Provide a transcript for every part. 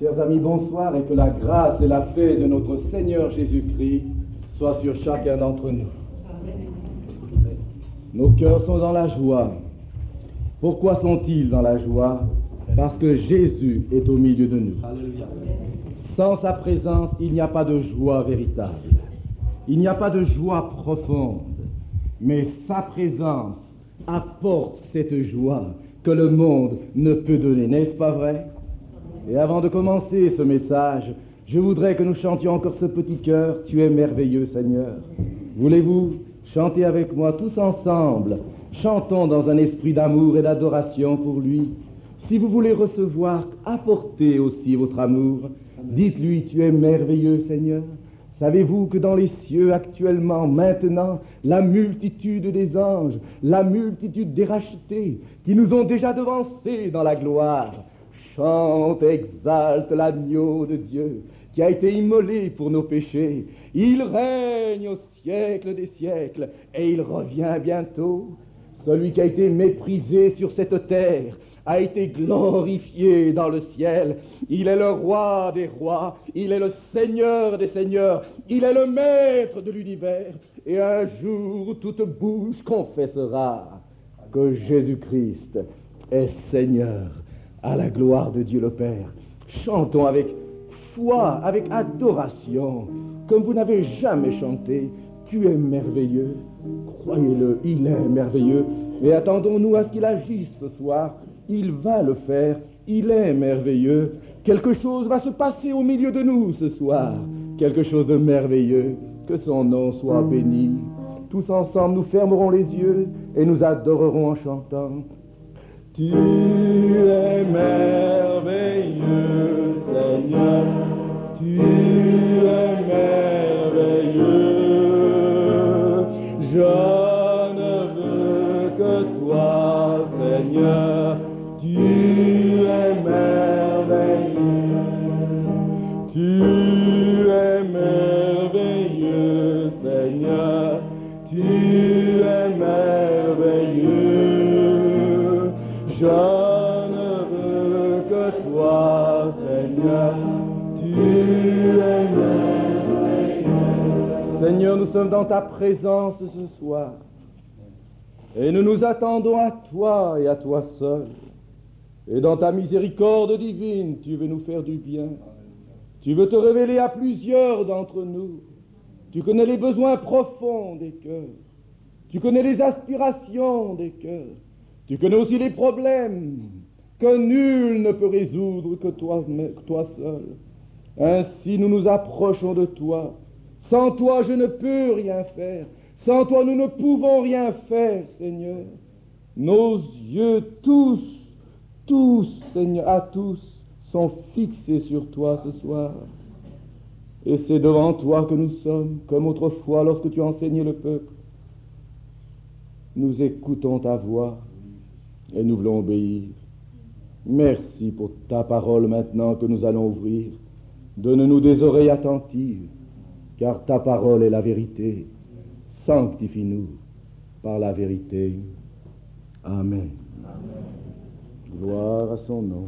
Chers amis, bonsoir et que la grâce et la paix de notre Seigneur Jésus-Christ soient sur chacun d'entre nous. Nos cœurs sont dans la joie. Pourquoi sont-ils dans la joie? Parce que Jésus est au milieu de nous. Sans sa présence, il n'y a pas de joie véritable. Il n'y a pas de joie profonde. Mais sa présence apporte cette joie que le monde ne peut donner. N'est-ce pas vrai? Et avant de commencer ce message, je voudrais que nous chantions encore ce petit chœur « Tu es merveilleux, Seigneur ». Voulez-vous chanter avec moi tous ensemble? Chantons dans un esprit d'amour et d'adoration pour lui. Si vous voulez recevoir, apportez aussi votre amour. Dites-lui « Tu es merveilleux, Seigneur ». Savez-vous que dans les cieux actuellement, maintenant, la multitude des anges, la multitude des rachetés, qui nous ont déjà devancés dans la gloire, chante, exalte l'agneau de Dieu qui a été immolé pour nos péchés. Il règne au siècle des siècles et il revient bientôt. Celui qui a été méprisé sur cette terre a été glorifié dans le ciel. Il est le roi des rois, il est le seigneur des seigneurs, il est le maître de l'univers. Et un jour, toute bouche confessera que Jésus-Christ est Seigneur, à la gloire de Dieu le Père. Chantons avec foi, avec adoration, comme vous n'avez jamais chanté. Tu es merveilleux. Croyez-le, il est merveilleux. Et attendons-nous à ce qu'il agisse ce soir. Il va le faire. Il est merveilleux. Quelque chose va se passer au milieu de nous ce soir. Quelque chose de merveilleux. Que son nom soit béni. Tous ensemble, nous fermerons les yeux et nous adorerons en chantant. Tu es merveilleux, Seigneur. Tu es merveilleux. Je ne veux que toi, Seigneur. Tu es merveilleux. Tu es merveilleux, Seigneur. Tu es merveilleux. Je ne veux que toi, Seigneur. Tu es merveilleux. Seigneur, nous sommes dans ta présence ce soir. Et nous nous attendons à toi et à toi seul. Et dans ta miséricorde divine, tu veux nous faire du bien. Tu veux te révéler à plusieurs d'entre nous. Tu connais les besoins profonds des cœurs. Tu connais les aspirations des cœurs. Tu connais aussi les problèmes que nul ne peut résoudre que toi seul. Ainsi nous nous approchons de toi. Sans toi, je ne peux rien faire. Sans toi, nous ne pouvons rien faire, Seigneur. Nos yeux, tous, Seigneur, à tous, sont fixés sur toi ce soir. Et c'est devant toi que nous sommes, comme autrefois lorsque tu enseignais le peuple. Nous écoutons ta voix et nous voulons obéir. Merci pour ta parole maintenant que nous allons ouvrir. Donne-nous des oreilles attentives, car ta parole est la vérité. Sanctifie-nous par la vérité. Amen. Amen. Gloire à son nom.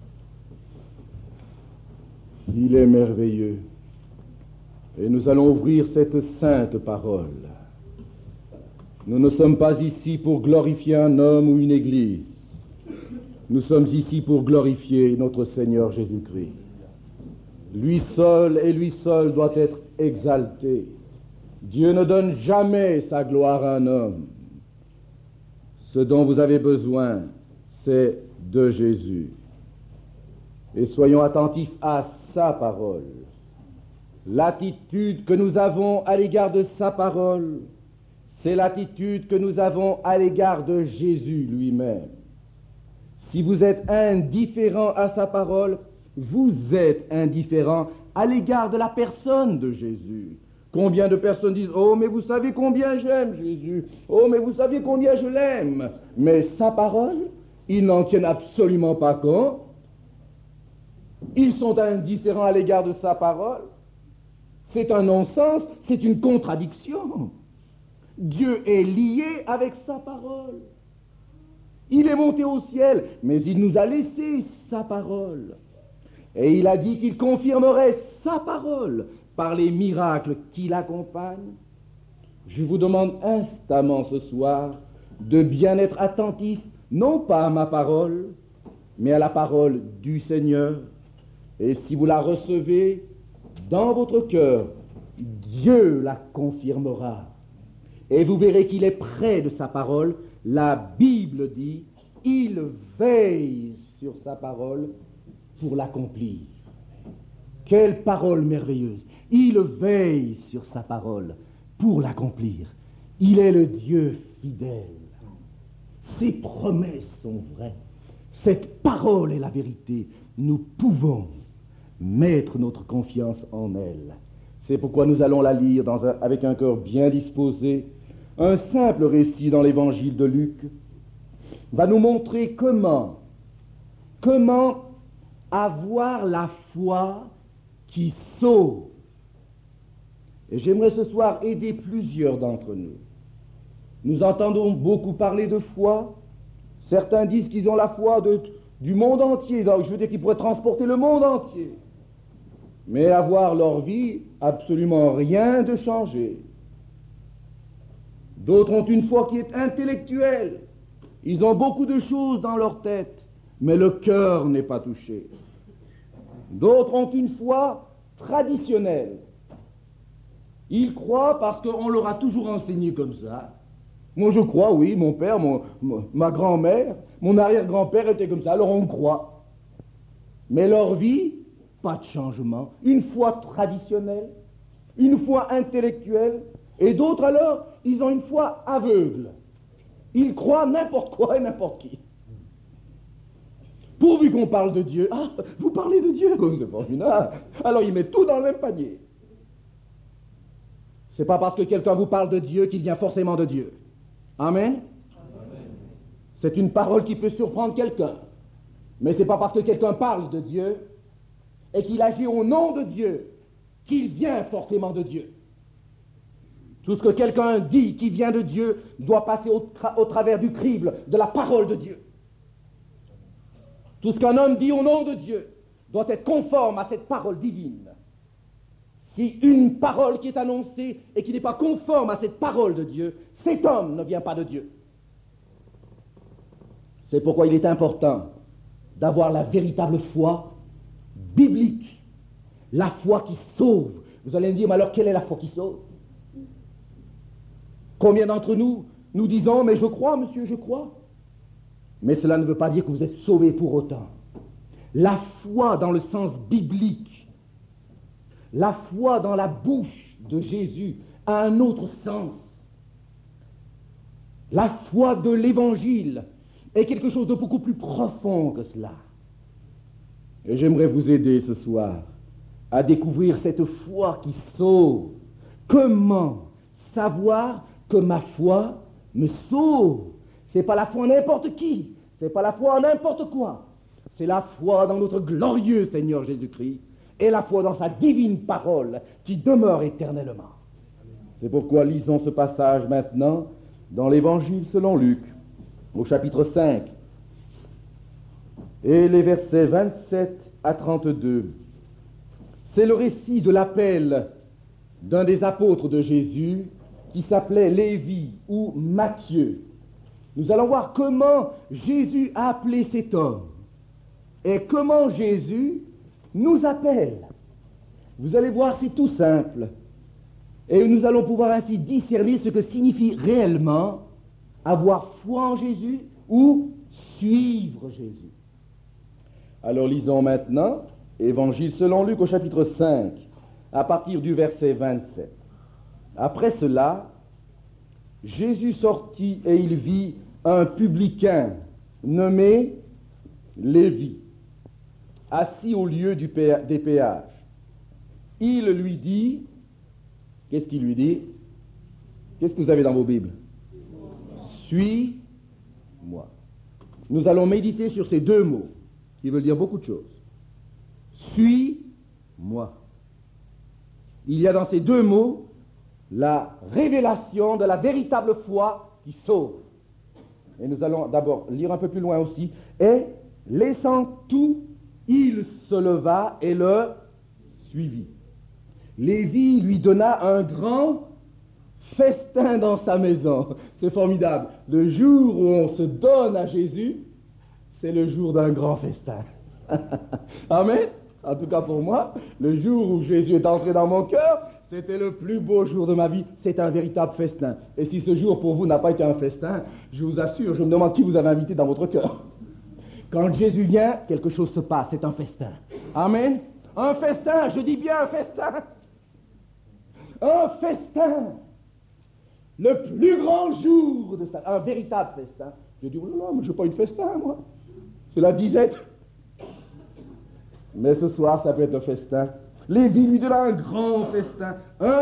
Il est merveilleux. Et nous allons ouvrir cette sainte parole. Nous ne sommes pas ici pour glorifier un homme ou une église. Nous sommes ici pour glorifier notre Seigneur Jésus-Christ. Lui seul et lui seul doit être exalté. Dieu ne donne jamais sa gloire à un homme. Ce dont vous avez besoin, c'est de Jésus. Et soyons attentifs à sa parole. L'attitude que nous avons à l'égard de sa parole, c'est l'attitude que nous avons à l'égard de Jésus lui-même. Si vous êtes indifférent à sa parole, vous êtes indifférent à l'égard de la personne de Jésus. Combien de personnes disent « Oh, mais vous savez combien j'aime Jésus. Oh, mais vous savez combien je l'aime. » Mais sa parole, ils n'en tiennent absolument pas compte. Ils sont indifférents à l'égard de sa parole. C'est un non-sens, c'est une contradiction. Dieu est lié avec sa parole. Il est monté au ciel, mais il nous a laissé sa parole. Et il a dit qu'il confirmerait sa parole par les miracles qui l'accompagnent. Je vous demande instamment ce soir de bien être attentif, non pas à ma parole, mais à la parole du Seigneur. Et si vous la recevez dans votre cœur, Dieu la confirmera. Et vous verrez qu'il est près de sa parole. La Bible dit, il veille sur sa parole pour l'accomplir. Quelle parole merveilleuse! Il veille sur sa parole pour l'accomplir. Il est le Dieu fidèle. Ses promesses sont vraies. Cette parole est la vérité. Nous pouvons mettre notre confiance en elle. C'est pourquoi nous allons la lire avec un cœur bien disposé. Un simple récit dans l'évangile de Luc va nous montrer comment avoir la foi qui sauve. Et j'aimerais ce soir aider plusieurs d'entre nous. Nous entendons beaucoup parler de foi. Certains disent qu'ils ont la foi du monde entier. Donc je veux dire qu'ils pourraient transporter le monde entier. Mais avoir leur vie, absolument rien de changé. D'autres ont une foi qui est intellectuelle. Ils ont beaucoup de choses dans leur tête, mais le cœur n'est pas touché. D'autres ont une foi traditionnelle. Ils croient parce qu'on leur a toujours enseigné comme ça. Moi je crois, oui, mon père, ma grand-mère, mon arrière-grand-père était comme ça, alors on croit. Mais leur vie, pas de changement. Une foi traditionnelle, une foi intellectuelle, et d'autres alors, ils ont une foi aveugle. Ils croient n'importe quoi et n'importe qui. Pourvu qu'on parle de Dieu. Ah, vous parlez de Dieu, comme c'est formidable. Alors ils mettent tout dans le même panier. C'est pas parce que quelqu'un vous parle de Dieu qu'il vient forcément de Dieu. Amen. C'est une parole qui peut surprendre quelqu'un. Mais c'est pas parce que quelqu'un parle de Dieu et qu'il agit au nom de Dieu qu'il vient forcément de Dieu. Tout ce que quelqu'un dit qui vient de Dieu doit passer au travers du crible de la parole de Dieu. Tout ce qu'un homme dit au nom de Dieu doit être conforme à cette parole divine. Si une parole qui est annoncée et qui n'est pas conforme à cette parole de Dieu, cet homme ne vient pas de Dieu. C'est pourquoi il est important d'avoir la véritable foi biblique, la foi qui sauve. Vous allez me dire, mais alors quelle est la foi qui sauve? Combien d'entre nous disons, mais je crois, monsieur, je crois. Mais cela ne veut pas dire que vous êtes sauvés pour autant. La foi dans le sens biblique, la foi dans la bouche de Jésus a un autre sens. La foi de l'Évangile est quelque chose de beaucoup plus profond que cela. Et j'aimerais vous aider ce soir à découvrir cette foi qui sauve. Comment savoir que ma foi me sauve? C'est pas la foi en n'importe qui, c'est pas la foi en n'importe quoi. C'est la foi dans notre glorieux Seigneur Jésus-Christ et la foi dans sa divine parole qui demeure éternellement. C'est pourquoi lisons ce passage maintenant dans l'Évangile selon Luc, au chapitre 5, et les versets 27 à 32. C'est le récit de l'appel d'un des apôtres de Jésus qui s'appelait Lévi ou Matthieu. Nous allons voir comment Jésus a appelé cet homme et comment Jésus nous appelle. Vous allez voir, c'est tout simple. Et nous allons pouvoir ainsi discerner ce que signifie réellement avoir foi en Jésus ou suivre Jésus. Alors lisons maintenant Évangile selon Luc au chapitre 5, à partir du verset 27. Après cela, Jésus sortit et il vit un publicain nommé Lévi, assis au lieu des péages. Il lui dit, qu'est-ce qu'il lui dit? Qu'est-ce que vous avez dans vos Bibles? Suis-moi. Nous allons méditer sur ces deux mots qui veulent dire beaucoup de choses. Suis-moi. Il y a dans ces deux mots la révélation de la véritable foi qui sauve. Et nous allons d'abord lire un peu plus loin aussi. Et laissant tout, il se leva et le suivit. Lévi lui donna un grand festin dans sa maison. C'est formidable. Le jour où on se donne à Jésus, c'est le jour d'un grand festin. Amen. En tout cas pour moi, le jour où Jésus est entré dans mon cœur, c'était le plus beau jour de ma vie. C'est un véritable festin. Et si ce jour pour vous n'a pas été un festin, je vous assure, je me demande qui vous avez invité dans votre cœur. Quand Jésus vient, quelque chose se passe, c'est un festin. Amen. Un festin, je dis bien un festin. Un festin. Le plus grand jour de ça, un véritable festin. Je dis, oh là là, mais je n'ai pas eu de festin, moi. C'est la disette. Mais ce soir, ça peut être un festin. Lévi lui donna un grand festin,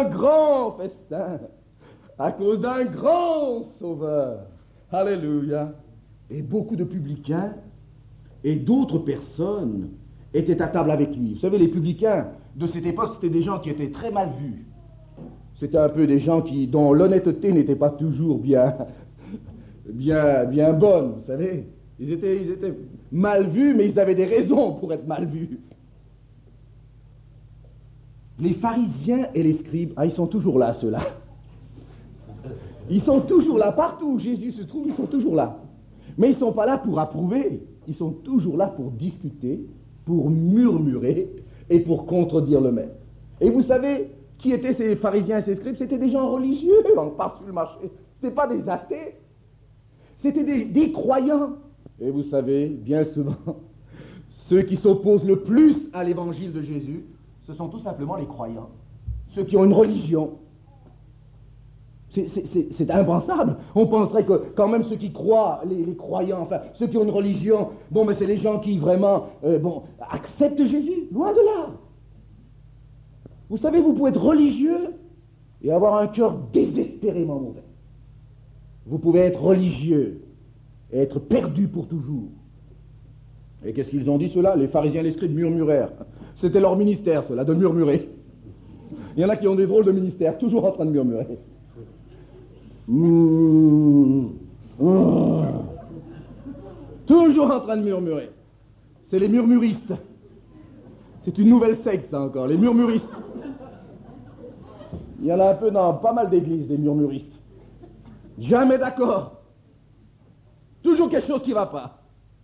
à cause d'un grand sauveur. Alléluia. Et beaucoup de publicains et d'autres personnes étaient à table avec lui. Vous savez, les publicains de cette époque, c'était des gens qui étaient très mal vus. C'était un peu des gens dont l'honnêteté n'était pas toujours bien bonne, vous savez. Ils étaient mal vus, mais ils avaient des raisons pour être mal vus. Les pharisiens et les scribes, ils sont toujours là, ceux-là. Ils sont toujours là, partout où Jésus se trouve, ils sont toujours là. Mais ils ne sont pas là pour approuver, ils sont toujours là pour discuter, pour murmurer et pour contredire le maître. Et vous savez, qui étaient ces pharisiens et ces scribes? C'était des gens religieux, on part sur le marché. Ce n'étaient pas des athées, c'était des croyants. Et vous savez, bien souvent, ceux qui s'opposent le plus à l'évangile de Jésus, ce sont tout simplement les croyants, ceux qui ont une religion. C'est impensable. On penserait que quand même ceux qui croient, les croyants, enfin ceux qui ont une religion, mais c'est les gens qui vraiment acceptent Jésus, loin de là. Vous savez, vous pouvez être religieux et avoir un cœur désespérément mauvais. Vous pouvez être religieux et être perdu pour toujours. Et qu'est-ce qu'ils ont dit, ceux-là? Les pharisiens et les scribes murmurèrent. C'était leur ministère, cela, de murmurer. Il y en a qui ont des drôles de ministères, toujours en train de murmurer. Toujours en train de murmurer. C'est les murmuristes. C'est une nouvelle secte, ça encore, les murmuristes. Il y en a un peu dans pas mal d'églises, des murmuristes. Jamais d'accord. Toujours quelque chose qui ne va pas.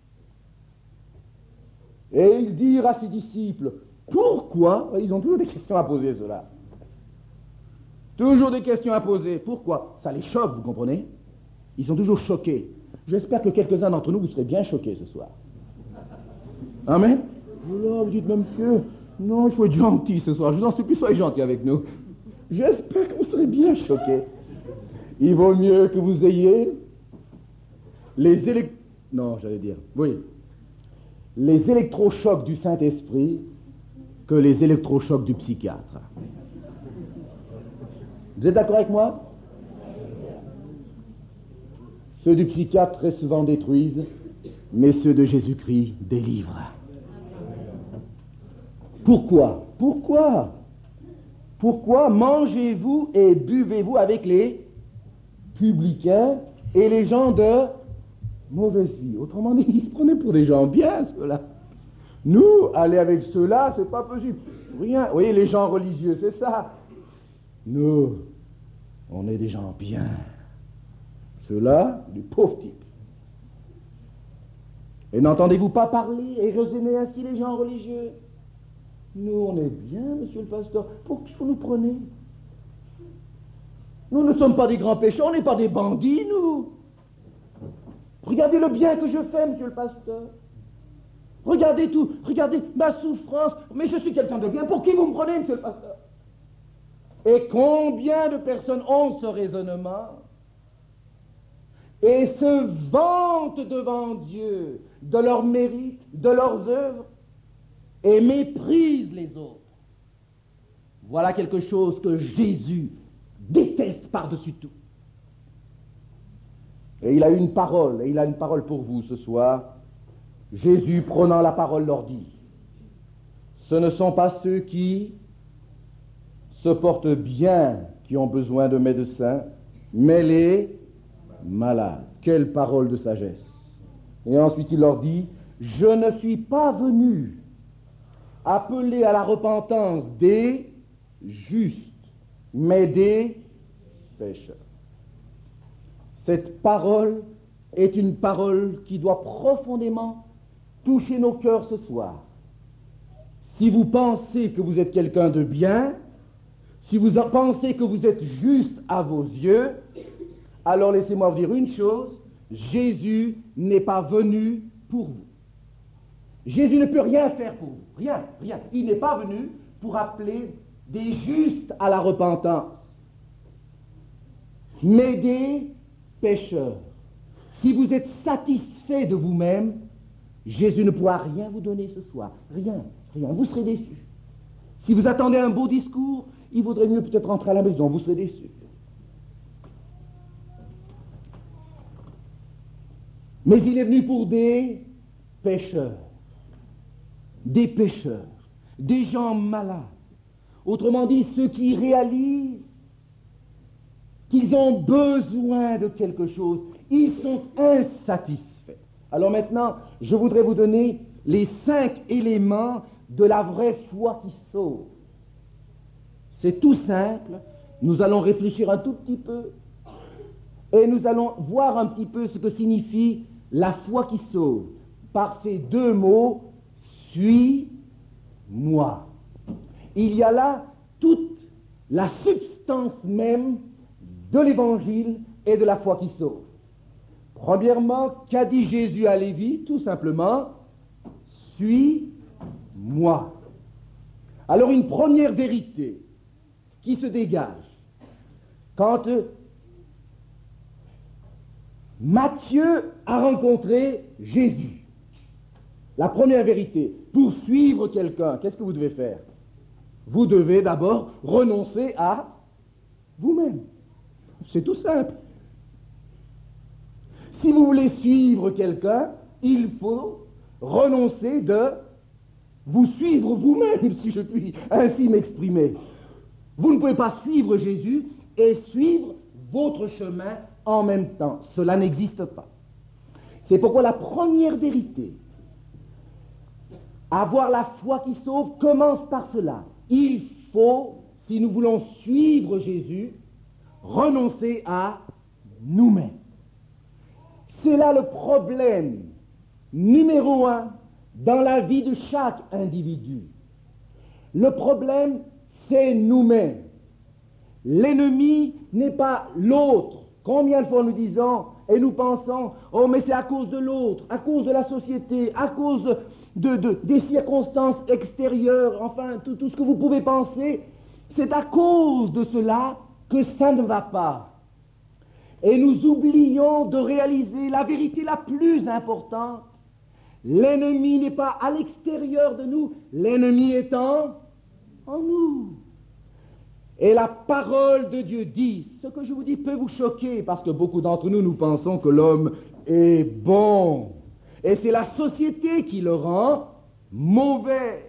Et ils dirent à ses disciples, pourquoi? Ils ont toujours des questions à poser, ceux-là. Toujours des questions à poser. Pourquoi? Ça les choque, vous comprenez? Ils sont toujours choqués. J'espère que quelques-uns d'entre nous, vous serez bien choqués ce soir. Amen? Vous dites, mais monsieur, non, il faut être gentil ce soir. Je vous en supplie, soyez gentil avec nous. J'espère que vous serez bien choqués. Il vaut mieux que vous ayez les électrochocs du Saint-Esprit que les électrochocs du psychiatre. Vous êtes d'accord avec moi? Ceux du psychiatre très souvent détruisent, mais ceux de Jésus-Christ délivrent. Pourquoi? Pourquoi mangez-vous et buvez-vous avec les publicains et les gens de mauvaise vie? Autrement dit, ils se prenaient pour des gens bien, ceux-là. Nous, aller avec ceux-là, c'est pas possible. Rien. Vous voyez, les gens religieux, c'est ça. Nous, on est des gens bien. Ceux-là, du pauvre type. Et n'entendez-vous pas parler et raisonner ainsi les gens religieux? Nous, on est bien, monsieur le pasteur. Pour qui vous nous prenez? Nous ne sommes pas des grands pécheurs, on n'est pas des bandits, nous. Regardez le bien que je fais, monsieur le pasteur. Regardez tout, regardez ma souffrance. Mais je suis quelqu'un de bien. Pour qui vous me prenez, monsieur le pasteur? Et combien de personnes ont ce raisonnement et se vantent devant Dieu de leurs mérites, de leurs œuvres, et méprisent les autres. Voilà quelque chose que Jésus déteste par-dessus tout. Et il a une parole pour vous ce soir. Jésus, prenant la parole, leur dit, ce ne sont pas ceux qui se portent bien qui ont besoin de médecins, mais les malades. Quelle parole de sagesse. Et ensuite il leur dit, je ne suis pas venu appelés à la repentance des justes, mais des pécheurs. Cette parole est une parole qui doit profondément toucher nos cœurs ce soir. Si vous pensez que vous êtes quelqu'un de bien, si vous pensez que vous êtes juste à vos yeux, alors laissez-moi vous dire une chose, Jésus n'est pas venu pour vous. Jésus ne peut rien faire pour vous, rien. Il n'est pas venu pour appeler des justes à la repentance, mais des pécheurs. Si vous êtes satisfait de vous-même, Jésus ne pourra rien vous donner ce soir, rien, vous serez déçus. Si vous attendez un beau discours, il vaudrait mieux peut-être rentrer à la maison, vous serez déçus. Mais il est venu pour des pécheurs, des gens malades. Autrement dit, ceux qui réalisent qu'ils ont besoin de quelque chose, ils sont insatisfaits. Alors maintenant, je voudrais vous donner les 5 éléments de la vraie foi qui sauve. C'est tout simple, nous allons réfléchir un tout petit peu et nous allons voir un petit peu ce que signifie la foi qui sauve. Par ces 2 mots, suis-moi. Il y a là toute la substance même de l'évangile et de la foi qui sauve. Premièrement, qu'a dit Jésus à Lévi? Tout simplement, suis-moi. Alors une première vérité qui se dégage quand Matthieu a rencontré Jésus. La première vérité, pour suivre quelqu'un, qu'est-ce que vous devez faire? Vous devez d'abord renoncer à vous-même. C'est tout simple. Si vous voulez suivre quelqu'un, il faut renoncer de vous suivre vous-même, si je puis ainsi m'exprimer. Vous ne pouvez pas suivre Jésus et suivre votre chemin en même temps. Cela n'existe pas. C'est pourquoi la première vérité, avoir la foi qui sauve, commence par cela. Il faut, si nous voulons suivre Jésus, renoncer à nous-mêmes. C'est là le problème numéro 1 dans la vie de chaque individu. Le problème, c'est nous-mêmes. L'ennemi n'est pas l'autre. Combien de fois nous disons et nous pensons, oh mais c'est à cause de l'autre, à cause de la société, à cause des circonstances extérieures, enfin tout ce que vous pouvez penser, c'est à cause de cela que ça ne va pas. Et nous oublions de réaliser la vérité la plus importante. L'ennemi n'est pas à l'extérieur de nous, l'ennemi est en nous. Et la parole de Dieu dit, ce que je vous dis peut vous choquer, parce que beaucoup d'entre nous, nous pensons que l'homme est bon. Et c'est la société qui le rend mauvais.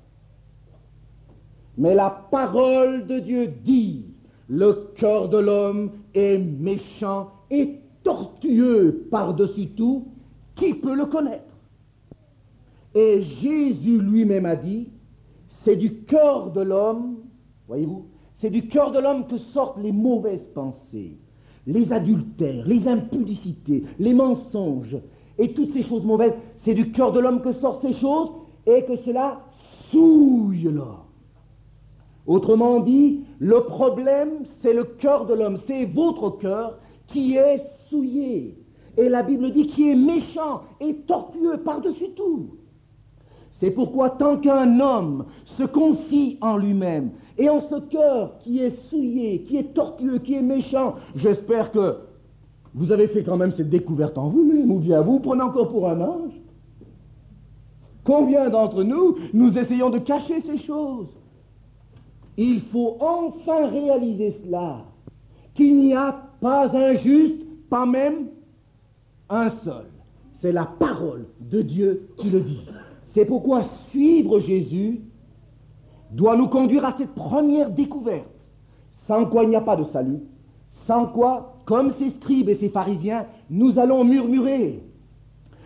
Mais la parole de Dieu dit, le cœur de l'homme est méchant et tortueux par-dessus tout, qui peut le connaître? Et Jésus lui-même a dit, c'est du cœur de l'homme, voyez-vous, c'est du cœur de l'homme que sortent les mauvaises pensées, les adultères, les impudicités, les mensonges, et toutes ces choses mauvaises. C'est du cœur de l'homme que sortent ces choses, et que cela souille l'homme. Autrement dit, le problème, c'est le cœur de l'homme, c'est votre cœur qui est souillé. Et la Bible dit qui est méchant et tortueux par-dessus tout. C'est pourquoi tant qu'un homme se confie en lui-même et en ce cœur qui est souillé, qui est tortueux, qui est méchant, j'espère que vous avez fait quand même cette découverte en vous-même, ou bien vous prenez encore pour un ange. Combien d'entre nous, nous essayons de cacher ces choses? Il faut enfin réaliser cela, qu'il n'y a pas un juste, pas même un seul. C'est la parole de Dieu qui le dit. C'est pourquoi suivre Jésus doit nous conduire à cette première découverte, sans quoi il n'y a pas de salut, sans quoi, comme ces scribes et ces pharisiens, nous allons murmurer.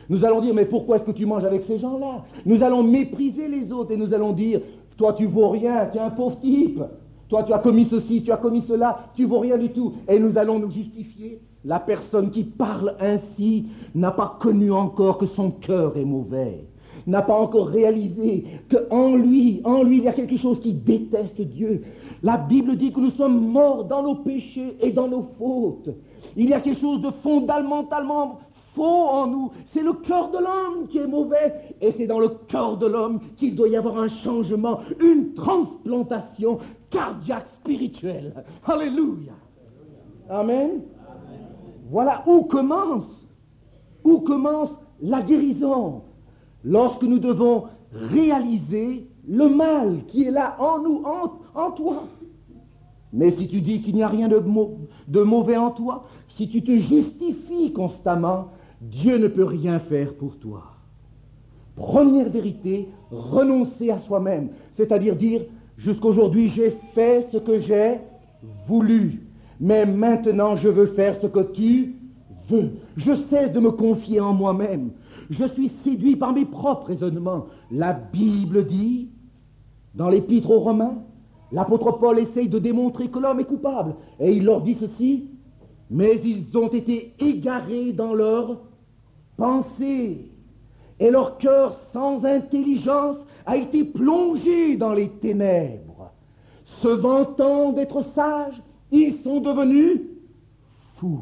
Nous allons dire, mais pourquoi est-ce que tu manges avec ces gens-là? Nous allons mépriser les autres et nous allons dire, toi tu vaux rien, tu es un pauvre type. Toi tu as commis ceci, tu as commis cela, tu vaux rien du tout. Et nous allons nous justifier. La personne qui parle ainsi n'a pas connu encore que son cœur est mauvais, n'a pas encore réalisé qu'en lui, il y a quelque chose qui déteste Dieu. La Bible dit que nous sommes morts dans nos péchés et dans nos fautes. Il y a quelque chose de fondamentalement faux en nous. C'est le cœur de l'homme qui est mauvais, et c'est dans le cœur de l'homme qu'il doit y avoir un changement, une transplantation cardiaque spirituelle. Alléluia. Amen. Voilà où commence la guérison, lorsque nous devons réaliser le mal qui est là en nous, en toi. Mais si tu dis qu'il n'y a rien de mauvais en toi, si tu te justifies constamment, Dieu ne peut rien faire pour toi. Première vérité, renoncer à soi-même, c'est-à-dire dire, jusqu'aujourd'hui j'ai fait ce que j'ai voulu, mais maintenant je veux faire ce que tu veux. Je cesse de me confier en moi-même. Je suis séduit par mes propres raisonnements. La Bible dit, dans l'Épître aux Romains, l'apôtre Paul essaye de démontrer que l'homme est coupable. Et il leur dit ceci, mais ils ont été égarés dans leurs pensées. Et leur cœur sans intelligence a été plongé dans les ténèbres. Se vantant d'être sages, ils sont devenus fous.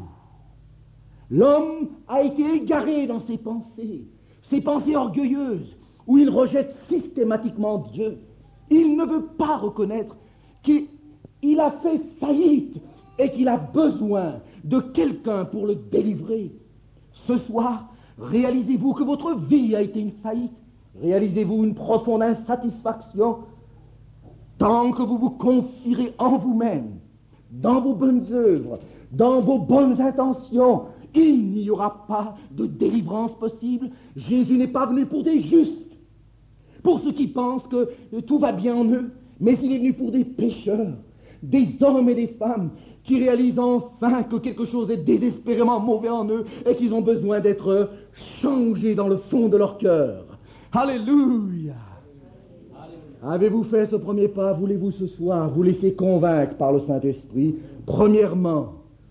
L'homme a été égaré dans ses pensées orgueilleuses, où il rejette systématiquement Dieu. Il ne veut pas reconnaître qu'il a fait faillite et qu'il a besoin de quelqu'un pour le délivrer. Ce soir, réalisez-vous que votre vie a été une faillite. Réalisez-vous une profonde insatisfaction tant que vous vous confierez en vous-même, dans vos bonnes œuvres, dans vos bonnes intentions. Il n'y aura pas de délivrance possible. Jésus n'est pas venu pour des justes, pour ceux qui pensent que tout va bien en eux, mais il est venu pour des pécheurs, des hommes et des femmes qui réalisent enfin que quelque chose est désespérément mauvais en eux et qu'ils ont besoin d'être changés dans le fond de leur cœur. Alléluia! Avez-vous fait ce premier pas? Voulez-vous ce soir vous laisser convaincre par le Saint-Esprit? Premièrement,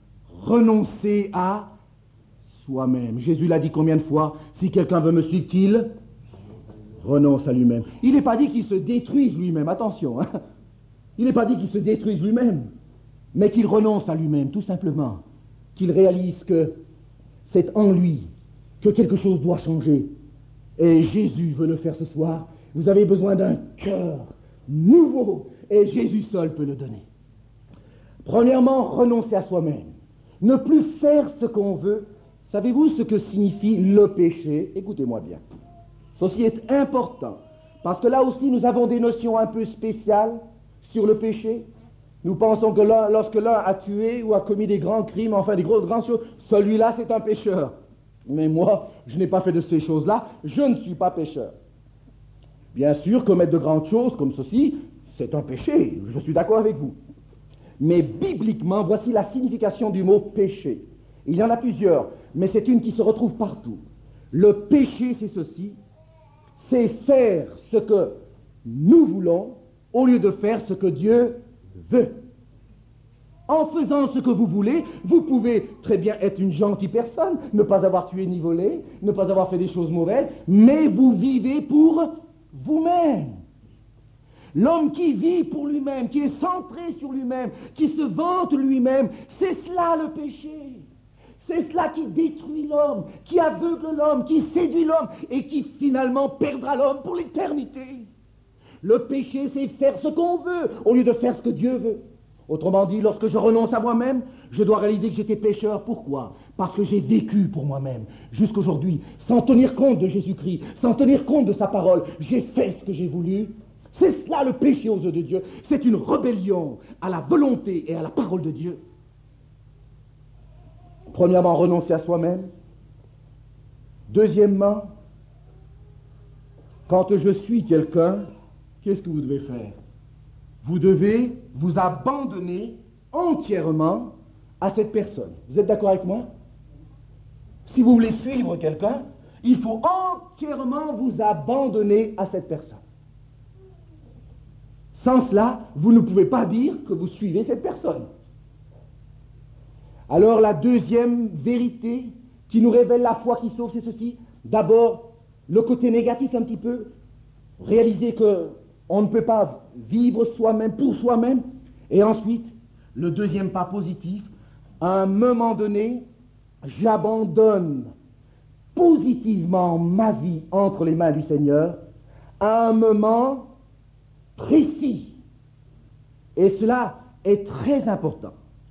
renoncer à soi-même. Jésus l'a dit combien de fois? Si quelqu'un veut me suivre, qu'il renonce à lui-même. Il n'est pas dit qu'il se détruise lui-même, attention. Il n'est pas dit qu'il se détruise lui-même, mais qu'il renonce à lui-même, tout simplement. Qu'il réalise que c'est en lui que quelque chose doit changer. Et Jésus veut le faire ce soir. Vous avez besoin d'un cœur nouveau, et Jésus seul peut le donner. Premièrement, renoncer à soi-même. Ne plus faire ce qu'on veut. Savez-vous ce que signifie le péché? Écoutez-moi bien. Ceci est important, parce que là aussi nous avons des notions un peu spéciales sur le péché. Nous pensons que lorsque l'un a tué ou a commis des grands crimes, enfin des grandes choses, celui-là c'est un pécheur. Mais moi, je n'ai pas fait de ces choses-là, je ne suis pas pécheur. Bien sûr, commettre de grandes choses comme ceci, c'est un péché, je suis d'accord avec vous. Mais bibliquement, voici la signification du mot péché. Il y en a plusieurs, mais c'est une qui se retrouve partout. Le péché, c'est ceci, c'est faire ce que nous voulons au lieu de faire ce que Dieu veut. En faisant ce que vous voulez, vous pouvez très bien être une gentille personne, ne pas avoir tué ni volé, ne pas avoir fait des choses mauvaises, mais vous vivez pour vous-même. L'homme qui vit pour lui-même, qui est centré sur lui-même, qui se vante lui-même, c'est cela le péché. C'est cela qui détruit l'homme, qui aveugle l'homme, qui séduit l'homme et qui finalement perdra l'homme pour l'éternité. Le péché, c'est faire ce qu'on veut au lieu de faire ce que Dieu veut. Autrement dit, lorsque je renonce à moi-même, je dois réaliser que j'étais pécheur. Pourquoi? Parce que j'ai vécu pour moi-même jusqu'aujourd'hui, sans tenir compte de Jésus-Christ, sans tenir compte de sa parole. J'ai fait ce que j'ai voulu. C'est cela le péché aux yeux de Dieu. C'est une rébellion à la volonté et à la parole de Dieu. Premièrement, renoncer à soi-même. Deuxièmement, quand je suis quelqu'un, qu'est-ce que vous devez faire? Vous devez vous abandonner entièrement à cette personne. Vous êtes d'accord avec moi? Si vous voulez suivre quelqu'un, il faut entièrement vous abandonner à cette personne. Sans cela, vous ne pouvez pas dire que vous suivez cette personne. Alors la deuxième vérité qui nous révèle la foi qui sauve, c'est ceci. D'abord, le côté négatif un petit peu, réaliser qu'on ne peut pas vivre soi-même pour soi-même. Et ensuite, le deuxième pas positif, à un moment donné, j'abandonne positivement ma vie entre les mains du Seigneur à un moment précis. Et cela est très important.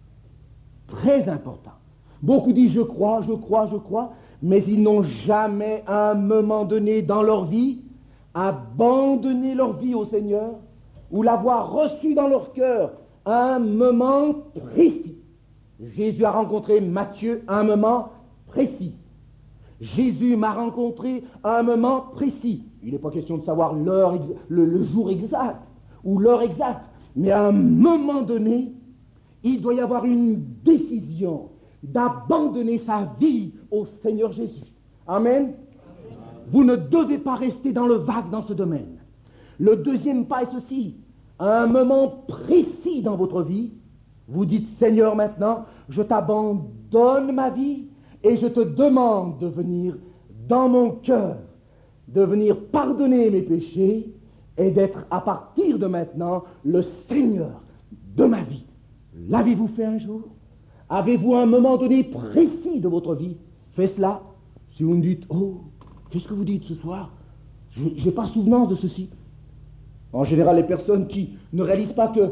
Très important. Beaucoup disent je crois, mais ils n'ont jamais à un moment donné dans leur vie abandonné leur vie au Seigneur ou l'avoir reçu dans leur cœur à un moment précis. Jésus a rencontré Matthieu à un moment précis. Jésus m'a rencontré à un moment précis. Il n'est pas question de savoir l'heure, le jour exact ou l'heure exacte, mais à un moment donné, il doit y avoir une décision d'abandonner sa vie au Seigneur Jésus. Amen. Vous ne devez pas rester dans le vague dans ce domaine. Le deuxième pas est ceci. À un moment précis dans votre vie, vous dites, Seigneur, maintenant, je t'abandonne ma vie et je te demande de venir dans mon cœur, de venir pardonner mes péchés et d'être à partir de maintenant le Seigneur de ma vie. L'avez-vous fait un jour? Avez-vous à un moment donné précis de votre vie fait cela? Si vous me dites, oh, qu'est-ce que vous dites ce soir? Je n'ai pas souvenance de ceci. En général, les personnes qui ne réalisent pas que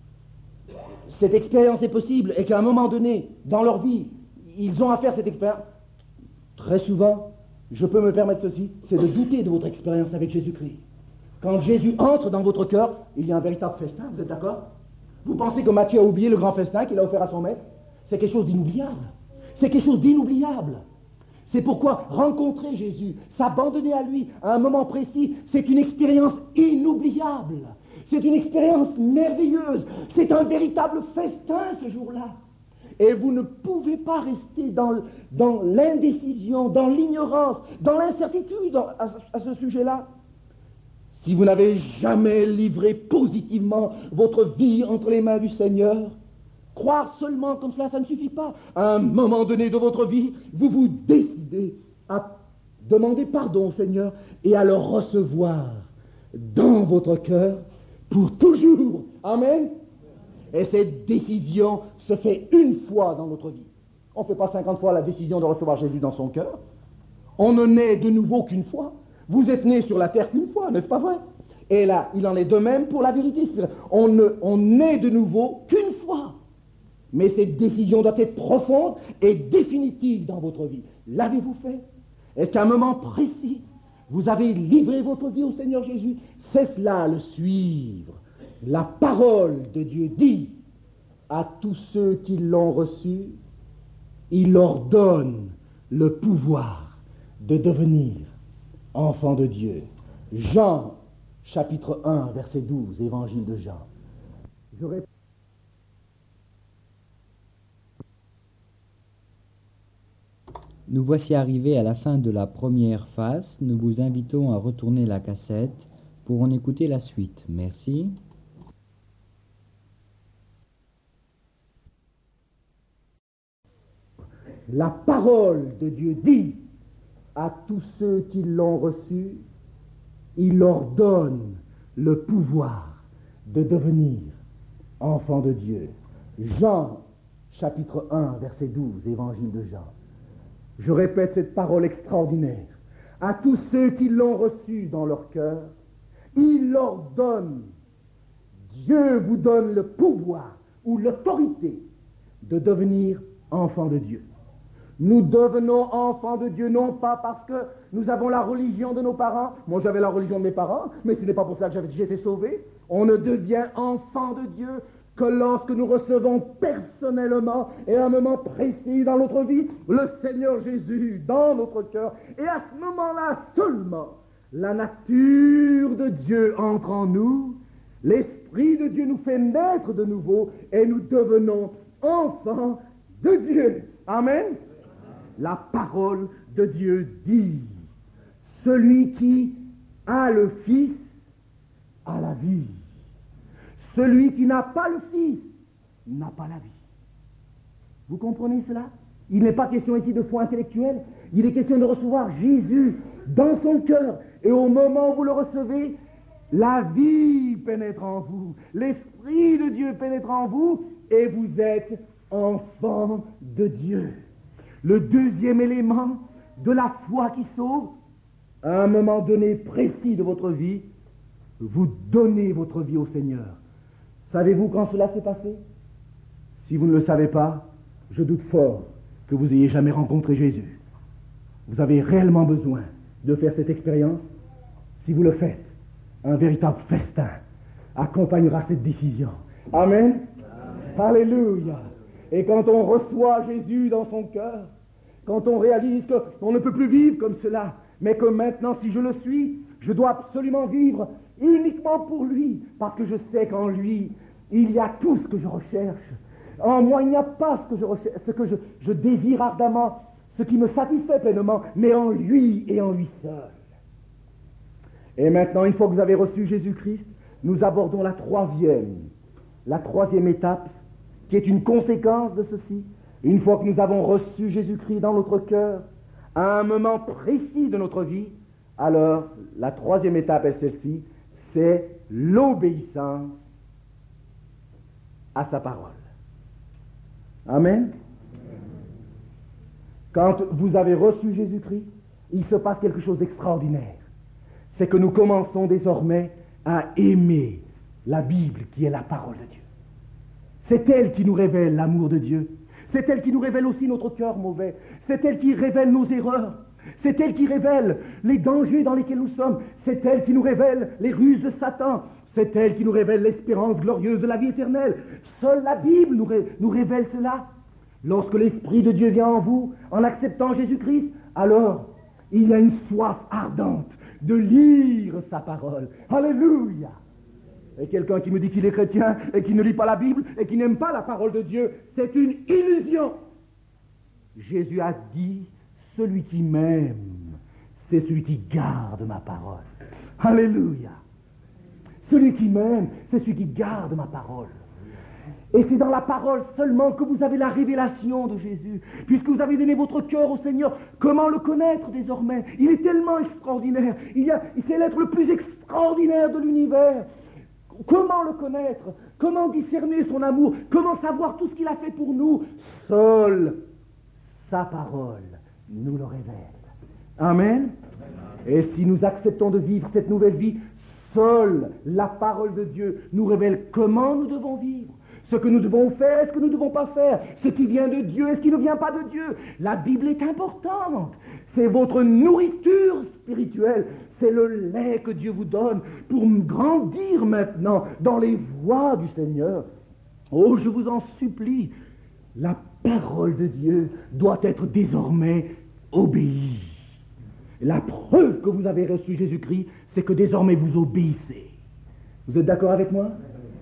cette expérience est possible et qu'à un moment donné, dans leur vie, ils ont à faire cette expérience, très souvent, je peux me permettre ceci, c'est de douter de votre expérience avec Jésus-Christ. Quand Jésus entre dans votre cœur, il y a un véritable festin, vous êtes d'accord? Vous pensez que Matthieu a oublié le grand festin qu'il a offert à son maître? C'est quelque chose d'inoubliable. C'est quelque chose d'inoubliable. C'est pourquoi rencontrer Jésus, s'abandonner à lui à un moment précis, c'est une expérience inoubliable. C'est une expérience merveilleuse. C'est un véritable festin ce jour-là. Et vous ne pouvez pas rester dans l'indécision, dans l'ignorance, dans l'incertitude à ce sujet-là. Si vous n'avez jamais livré positivement votre vie entre les mains du Seigneur, croire seulement comme cela, ça ne suffit pas. À un moment donné de votre vie, vous vous décidez à demander pardon au Seigneur et à le recevoir dans votre cœur pour toujours. Amen. Et cette décision se fait une fois dans notre vie. On ne fait pas 50 fois la décision de recevoir Jésus dans son cœur. On ne naît de nouveau qu'une fois. Vous êtes né sur la terre qu'une fois, n'est-ce pas vrai? Et là, il en est de même pour la vérité. On naît de nouveau qu'une fois. Mais cette décision doit être profonde et définitive dans votre vie. L'avez-vous fait? Est-ce qu'à un moment précis, vous avez livré votre vie au Seigneur Jésus? C'est cela le suivre. La parole de Dieu dit à tous ceux qui l'ont reçu, il leur donne le pouvoir de devenir enfants de Dieu. Jean, chapitre 1, verset 12, évangile de Jean. Nous voici arrivés à la fin de la première phase. Nous vous invitons à retourner la cassette pour en écouter la suite. Merci. La parole de Dieu dit à tous ceux qui l'ont reçu, il leur donne le pouvoir de devenir enfants de Dieu. Jean, chapitre 1, verset 12, évangile de Jean. Je répète cette parole extraordinaire. À tous ceux qui l'ont reçu dans leur cœur, il leur donne, Dieu vous donne le pouvoir ou l'autorité de devenir enfants de Dieu. Nous devenons enfants de Dieu, non pas parce que nous avons la religion de nos parents. Moi, j'avais la religion de mes parents, mais ce n'est pas pour cela que j'ai été sauvé. On ne devient enfant de Dieu que lorsque nous recevons personnellement et à un moment précis dans notre vie, le Seigneur Jésus dans notre cœur. Et à ce moment-là seulement, la nature de Dieu entre en nous, l'Esprit de Dieu nous fait naître de nouveau et nous devenons enfants de Dieu. Amen. La parole de Dieu dit Celui qui a le Fils a la vie. Celui qui n'a pas le Fils n'a pas la vie. Vous comprenez cela? Il n'est pas question ici de foi intellectuelle, il est question de recevoir Jésus dans son cœur. Et au moment où vous le recevez, la vie pénètre en vous, l'Esprit de Dieu pénètre en vous, et vous êtes enfant de Dieu. Le deuxième élément de la foi qui sauve, à un moment donné précis de votre vie, vous donnez votre vie au Seigneur. Savez-vous quand cela s'est passé? Si vous ne le savez pas, je doute fort que vous ayez jamais rencontré Jésus. Vous avez réellement besoin de faire cette expérience. Si vous le faites, un véritable festin accompagnera cette décision. Amen. Amen. Alléluia. Et quand on reçoit Jésus dans son cœur, quand on réalise qu'on ne peut plus vivre comme cela, mais que maintenant, si je le suis, je dois absolument vivre uniquement pour lui, parce que je sais qu'en lui, il y a tout ce que je recherche. En moi, il n'y a pas ce que je recherche, ce que je désire ardemment, ce qui me satisfait pleinement, mais en lui et en lui seul. Et maintenant, une fois que vous avez reçu Jésus-Christ, nous abordons la troisième étape, qui est une conséquence de ceci. Une fois que nous avons reçu Jésus-Christ dans notre cœur, à un moment précis de notre vie, alors la troisième étape est celle-ci, c'est l'obéissance à sa parole. Amen. Quand vous avez reçu Jésus-Christ, il se passe quelque chose d'extraordinaire. C'est que nous commençons désormais à aimer la Bible qui est la parole de Dieu. C'est elle qui nous révèle l'amour de Dieu. C'est elle qui nous révèle aussi notre cœur mauvais. C'est elle qui révèle nos erreurs. C'est elle qui révèle les dangers dans lesquels nous sommes. C'est elle qui nous révèle les ruses de Satan. C'est elle qui nous révèle l'espérance glorieuse de la vie éternelle. Seule la Bible nous révèle cela. Lorsque l'Esprit de Dieu vient en vous, en acceptant Jésus-Christ, alors il y a une soif ardente de lire sa parole. Alléluia! Et quelqu'un qui me dit qu'il est chrétien et qui ne lit pas la Bible et qui n'aime pas la parole de Dieu, c'est une illusion. Jésus a dit, celui qui m'aime, c'est celui qui garde ma parole. Alléluia! Celui qui m'aime, c'est celui qui garde ma parole. Et c'est dans la parole seulement que vous avez la révélation de Jésus. Puisque vous avez donné votre cœur au Seigneur, comment le connaître désormais? Il est tellement extraordinaire. C'est l'être le plus extraordinaire de l'univers. Comment le connaître? Comment discerner son amour? Comment savoir tout ce qu'il a fait pour nous? Seule sa parole nous le révèle. Amen. Et si nous acceptons de vivre cette nouvelle vie, seule la parole de Dieu nous révèle comment nous devons vivre. Ce que nous devons faire, est-ce que nous ne devons pas faire? Ce qui vient de Dieu, est-ce qui ne vient pas de Dieu? La Bible est importante. C'est votre nourriture spirituelle. C'est le lait que Dieu vous donne pour grandir maintenant dans les voies du Seigneur. Oh, je vous en supplie, la parole de Dieu doit être désormais obéie. La preuve que vous avez reçu Jésus-Christ, c'est que désormais vous obéissez. Vous êtes d'accord avec moi?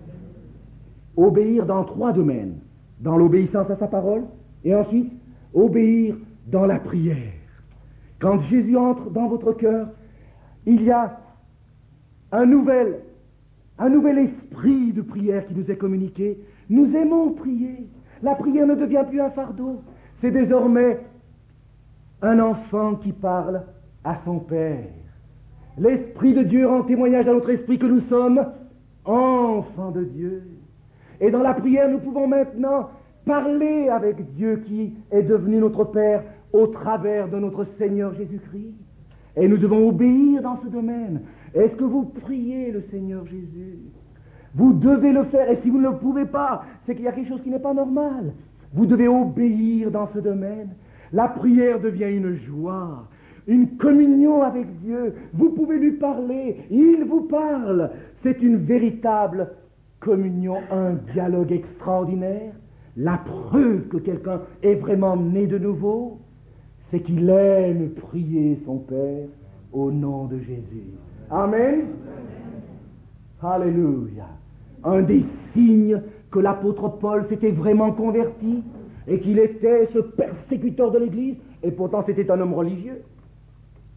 Obéir dans 3 domaines. Dans l'obéissance à sa parole, et ensuite, obéir dans la prière. Quand Jésus entre dans votre cœur, il y a un nouvel esprit de prière qui nous est communiqué. Nous aimons prier. La prière ne devient plus un fardeau. C'est désormais un enfant qui parle à son Père. L'Esprit de Dieu rend témoignage à notre esprit que nous sommes enfants de Dieu. Et dans la prière, nous pouvons maintenant parler avec Dieu qui est devenu notre Père au travers de notre Seigneur Jésus-Christ. Et nous devons obéir dans ce domaine. Est-ce que vous priez le Seigneur Jésus? Vous devez le faire, et si vous ne le pouvez pas, c'est qu'il y a quelque chose qui n'est pas normal. Vous devez obéir dans ce domaine. La prière devient une joie, une communion avec Dieu. Vous pouvez lui parler, il vous parle. C'est une véritable communion, un dialogue extraordinaire. La preuve que quelqu'un est vraiment né de nouveau, c'est qu'il aime prier son Père au nom de Jésus. Amen. Alléluia. Un des signes que l'apôtre Paul s'était vraiment converti et qu'il était ce persécuteur de l'Église, et pourtant c'était un homme religieux.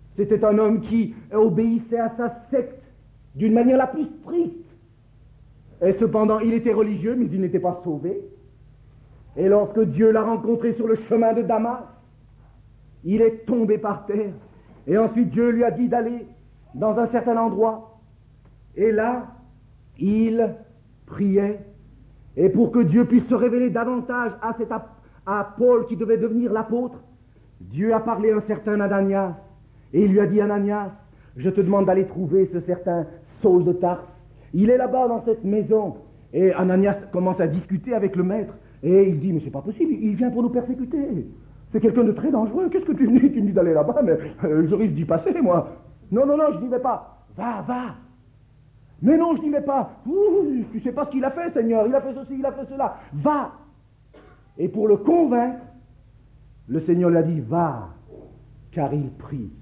C'était un homme qui obéissait à sa secte d'une manière la plus stricte. Et cependant, il était religieux, mais il n'était pas sauvé. Et lorsque Dieu l'a rencontré sur le chemin de Damas, il est tombé par terre. Et ensuite, Dieu lui a dit d'aller dans un certain endroit. Et là, il priait. Et pour que Dieu puisse se révéler davantage à Paul qui devait devenir l'apôtre, Dieu a parlé à un certain Ananias. Et il lui a dit, Ananias, je te demande d'aller trouver ce certain Saul de Tarse. Il est là-bas dans cette maison. Et Ananias commence à discuter avec le maître. Et il dit, mais c'est pas possible, il vient pour nous persécuter. C'est quelqu'un de très dangereux. Qu'est-ce que tu me dis? Tu me dis d'aller là-bas, mais je risque d'y passer, moi. Non, je n'y vais pas. Va. Mais non, je n'y vais pas. Tu sais pas ce qu'il a fait, Seigneur. Il a fait ceci, il a fait cela. Va. Et pour le convaincre, le Seigneur lui a dit, va, car il prie.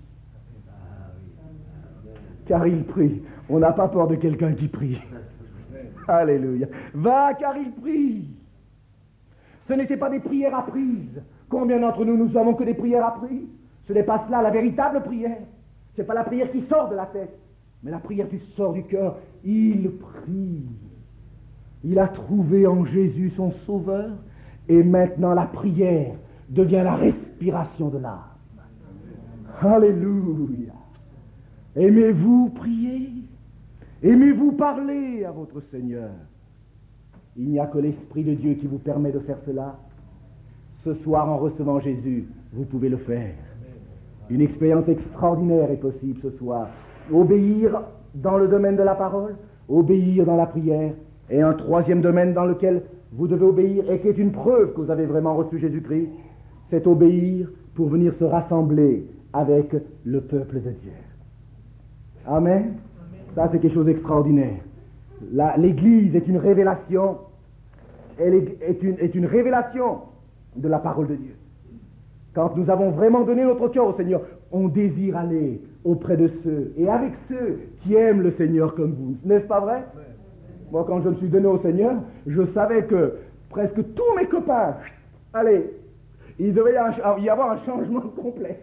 Car il prie. On n'a pas peur de quelqu'un qui prie. Alléluia. Va, car il prie. Ce n'était pas des prières apprises. Combien d'entre nous savons que des prières apprises? Ce n'est pas cela la véritable prière. Ce n'est pas la prière qui sort de la tête, mais la prière qui sort du cœur. Il prie. Il a trouvé en Jésus son sauveur, et maintenant la prière devient la respiration de l'âme. Alléluia. Aimez-vous prier? Aimez-vous parler à votre Seigneur? Il n'y a que l'Esprit de Dieu qui vous permet de faire cela. Ce soir, en recevant Jésus, vous pouvez le faire. Une expérience extraordinaire est possible ce soir. Obéir dans le domaine de la parole, obéir dans la prière, et un troisième domaine dans lequel vous devez obéir, et qui est une preuve que vous avez vraiment reçu Jésus-Christ, c'est obéir pour venir se rassembler avec le peuple de Dieu. Amen. Ça, c'est quelque chose d'extraordinaire. L'Église est une révélation. Elle est une révélation de la parole de Dieu. Quand nous avons vraiment donné notre cœur au Seigneur, on désire aller auprès de ceux et avec ceux qui aiment le Seigneur comme vous. N'est-ce pas vrai? Moi, quand je me suis donné au Seigneur, je savais que presque tous mes copains, allez, il devait y avoir un changement complet.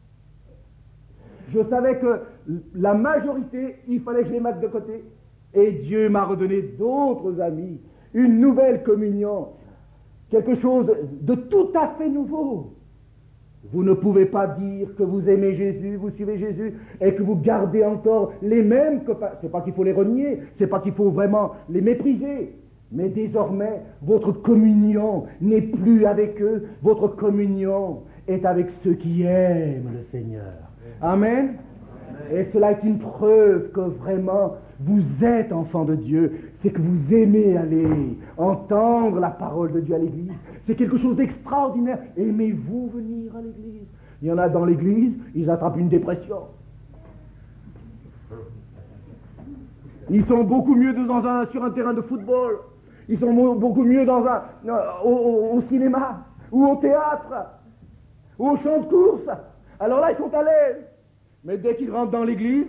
Je savais que la majorité, il fallait que je les mette de côté. Et Dieu m'a redonné d'autres amis, une nouvelle communion, quelque chose de tout à fait nouveau. Vous ne pouvez pas dire que vous aimez Jésus, vous suivez Jésus, et que vous gardez encore les mêmes copains. C'est pas qu'il faut les renier, c'est pas qu'il faut vraiment les mépriser. Mais désormais, votre communion n'est plus avec eux, votre communion est avec ceux qui aiment le Seigneur. Amen. Et cela est une preuve que vraiment vous êtes enfants de Dieu. C'est que vous aimez aller entendre la parole de Dieu à l'église. C'est quelque chose d'extraordinaire. Aimez-vous venir à l'église? Il y en a dans l'église, ils attrapent une dépression. Ils sont beaucoup mieux sur un terrain de football. Ils sont beaucoup mieux au cinéma, ou au théâtre, ou au champ de course. Alors là, ils sont à l'aise. Mais dès qu'ils rentrent dans l'église,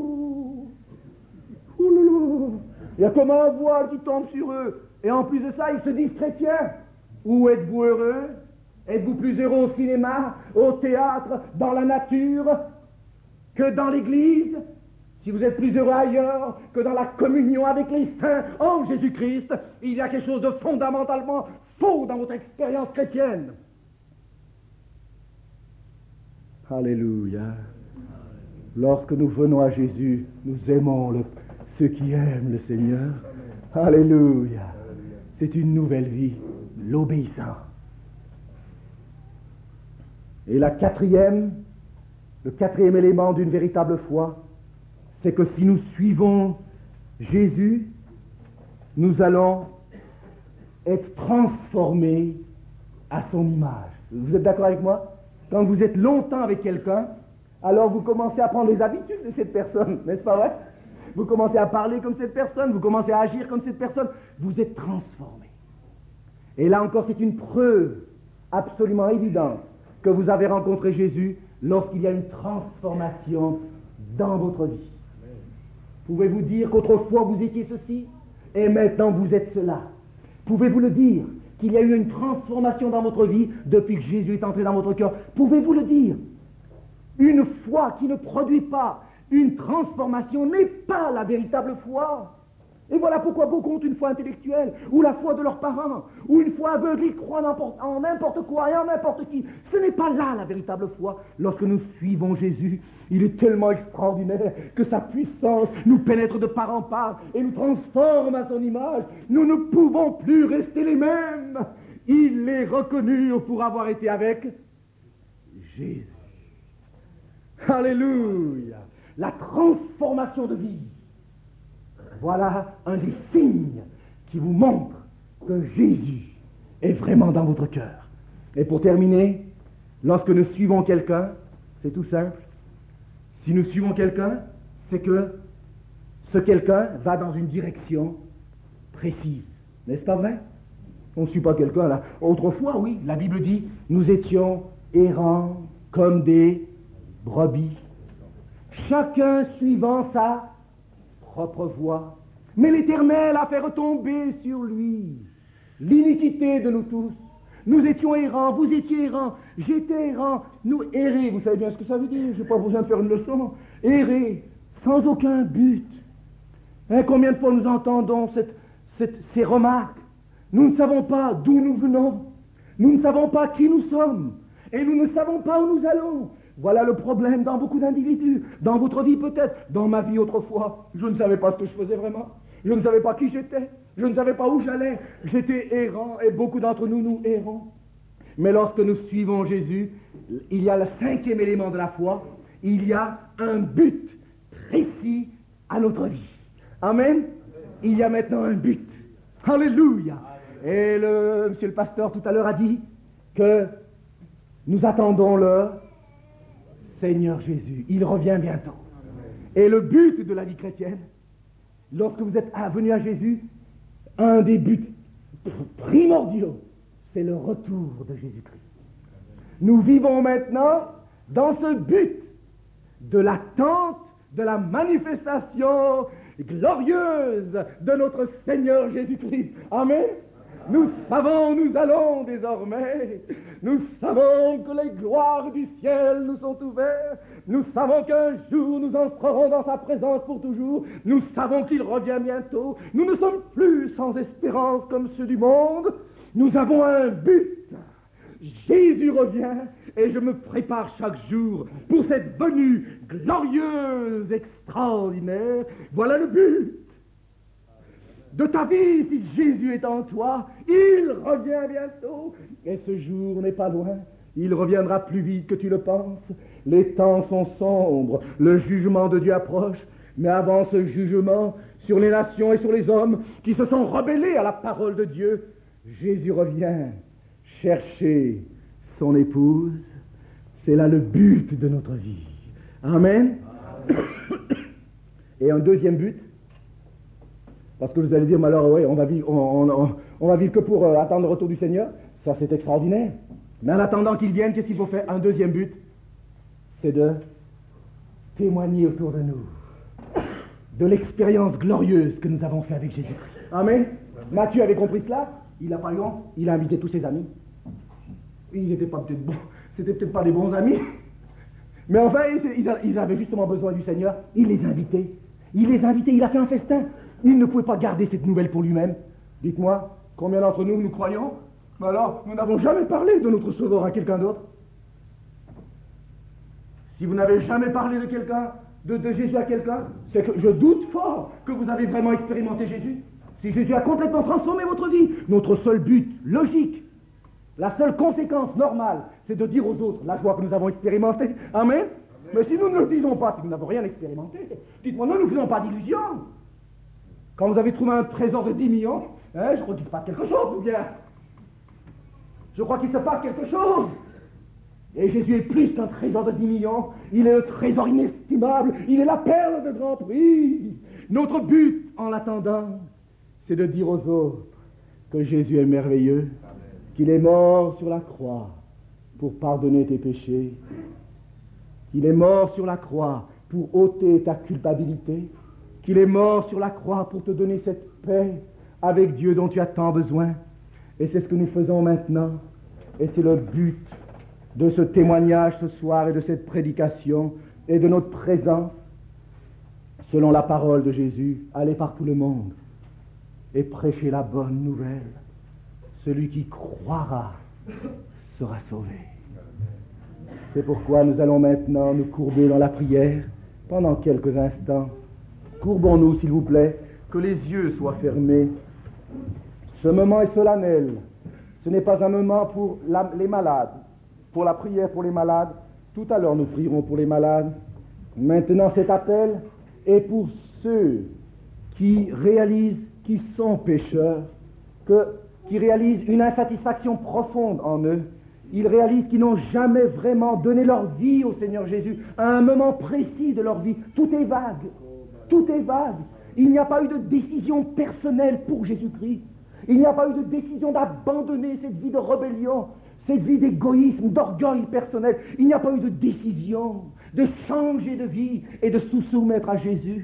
il y a comme un voile qui tombe sur eux. Et en plus de ça, ils se disent chrétiens. Où êtes-vous heureux? Êtes-vous plus heureux au cinéma, au théâtre, dans la nature, que dans l'église? Si vous êtes plus heureux ailleurs que dans la communion avec les saints en Jésus-Christ, il y a quelque chose de fondamentalement faux dans votre expérience chrétienne. Alléluia. Lorsque nous venons à Jésus, nous aimons ceux qui aiment le Seigneur. Alléluia. C'est une nouvelle vie, l'obéissance. Et le quatrième élément d'une véritable foi, c'est que si nous suivons Jésus, nous allons être transformés à son image. Vous êtes d'accord avec moi? Quand vous êtes longtemps avec quelqu'un, alors vous commencez à prendre les habitudes de cette personne, n'est-ce pas vrai? Vous commencez à parler comme cette personne, vous commencez à agir comme cette personne, vous êtes transformés. Et là encore, c'est une preuve absolument évidente que vous avez rencontré Jésus lorsqu'il y a une transformation dans votre vie. Pouvez-vous dire qu'autrefois vous étiez ceci et maintenant vous êtes cela? Pouvez-vous le dire qu'il y a eu une transformation dans votre vie depuis que Jésus est entré dans votre cœur? Pouvez-vous le dire? Une foi qui ne produit pas une transformation n'est pas la véritable foi. Et voilà pourquoi beaucoup ont une foi intellectuelle, ou la foi de leurs parents, ou une foi aveugle, ils croient en n'importe quoi et en n'importe qui. Ce n'est pas là la véritable foi. Lorsque nous suivons Jésus, il est tellement extraordinaire que sa puissance nous pénètre de part en part et nous transforme à son image. Nous ne pouvons plus rester les mêmes. Il est reconnu pour avoir été avec Jésus. Alléluia! La transformation de vie. Voilà un des signes qui vous montre que Jésus est vraiment dans votre cœur. Et pour terminer, lorsque nous suivons quelqu'un, c'est tout simple. Si nous suivons quelqu'un, c'est que ce quelqu'un va dans une direction précise. N'est-ce pas vrai? On ne suit pas quelqu'un là. Autrefois, oui, la Bible dit, nous étions errants comme des brebis, chacun suivant sa propre voie. Mais l'Éternel a fait retomber sur lui l'iniquité de nous tous. Nous étions errants, vous étiez errants, j'étais errant, nous errer, vous savez bien ce que ça veut dire, je n'ai pas besoin de faire une leçon. Errer, sans aucun but. Hein, combien de fois nous entendons ces remarques? Nous ne savons pas d'où nous venons, nous ne savons pas qui nous sommes, et nous ne savons pas où nous allons. Voilà le problème dans beaucoup d'individus, dans votre vie peut-être, dans ma vie autrefois. Je ne savais pas ce que je faisais vraiment, je ne savais pas qui j'étais, je ne savais pas où j'allais, j'étais errant et beaucoup d'entre nous, nous errons. Mais lorsque nous suivons Jésus, il y a le cinquième élément de la foi, il y a un but précis à notre vie. Amen. Il y a maintenant un but. Alléluia. Et monsieur le pasteur tout à l'heure a dit que nous attendons le Seigneur Jésus, il revient bientôt. Et le but de la vie chrétienne, lorsque vous êtes venu à Jésus, un des buts primordiaux, c'est le retour de Jésus-Christ. Nous vivons maintenant dans ce but de l'attente de la manifestation glorieuse de notre Seigneur Jésus-Christ. Amen. Nous savons, nous allons désormais, nous savons que les gloires du ciel nous sont ouvertes, nous savons qu'un jour nous entrerons dans sa présence pour toujours, nous savons qu'il revient bientôt, nous ne sommes plus sans espérance comme ceux du monde, nous avons un but. Jésus revient et je me prépare chaque jour pour cette venue glorieuse, extraordinaire. Voilà le but de ta vie. Si Jésus est en toi, il revient bientôt. Et ce jour n'est pas loin. Il reviendra plus vite que tu le penses. Les temps sont sombres. Le jugement de Dieu approche. Mais avant ce jugement sur les nations et sur les hommes qui se sont rebellés à la parole de Dieu, Jésus revient chercher son épouse. C'est là le but de notre vie. Amen. Et un deuxième but, parce que vous allez dire, mais alors, ouais, on va vivre que pour attendre le retour du Seigneur. Ça, c'est extraordinaire. Mais en attendant qu'il vienne, qu'est-ce qu'il faut faire? Un deuxième but, c'est de témoigner autour de nous de l'expérience glorieuse que nous avons fait avec Jésus. Amen. Matthieu avait compris cela. Il a par exemple, il a invité tous ses amis. Ils n'étaient pas peut-être bons, c'était peut-être pas des bons amis. Mais enfin, ils avaient justement besoin du Seigneur. Il les invitait. Il a fait un festin. Il ne pouvait pas garder cette nouvelle pour lui-même. Dites-moi, combien d'entre nous croyons? Mais alors, nous n'avons jamais parlé de notre Sauveur à quelqu'un d'autre. Si vous n'avez jamais parlé de quelqu'un, de Jésus à quelqu'un, c'est que je doute fort que vous avez vraiment expérimenté Jésus. Si Jésus a complètement transformé votre vie, notre seul but, logique, la seule conséquence normale, c'est de dire aux autres la joie que nous avons expérimentée. Amen. Mais si nous ne le disons pas, si nous n'avons rien expérimenté, dites-moi, nous ne faisons pas d'illusions. Quand vous avez trouvé un trésor de 10 millions, je crois qu'il se passe quelque chose, ou bien je crois qu'il se passe quelque chose. Et Jésus est plus qu'un trésor de 10 millions, il est le trésor inestimable, il est la perle de grand prix. Notre but, en l'attendant, c'est de dire aux autres que Jésus est merveilleux, qu'il est mort sur la croix pour pardonner tes péchés, qu'il est mort sur la croix pour ôter ta culpabilité, qu'il est mort sur la croix pour te donner cette paix avec Dieu dont tu as tant besoin. Et c'est ce que nous faisons maintenant. Et c'est le but de ce témoignage ce soir et de cette prédication et de notre présence selon la parole de Jésus. Allez par tout le monde et prêchez la bonne nouvelle. Celui qui croira sera sauvé. C'est pourquoi nous allons maintenant nous courber dans la prière pendant quelques instants. Courbons-nous, s'il vous plaît, que les yeux soient fermés. Ce moment est solennel. Ce n'est pas un moment pour les malades, pour la prière pour les malades. Tout à l'heure, nous prierons pour les malades. Maintenant, cet appel est pour ceux qui réalisent qu'ils sont pécheurs, qui réalisent une insatisfaction profonde en eux. Ils réalisent qu'ils n'ont jamais vraiment donné leur vie au Seigneur Jésus à un moment précis de leur vie. Tout est vague. Tout est vague. Il n'y a pas eu de décision personnelle pour Jésus-Christ. Il n'y a pas eu de décision d'abandonner cette vie de rébellion, cette vie d'égoïsme, d'orgueil personnel. Il n'y a pas eu de décision de changer de vie et de se soumettre à Jésus.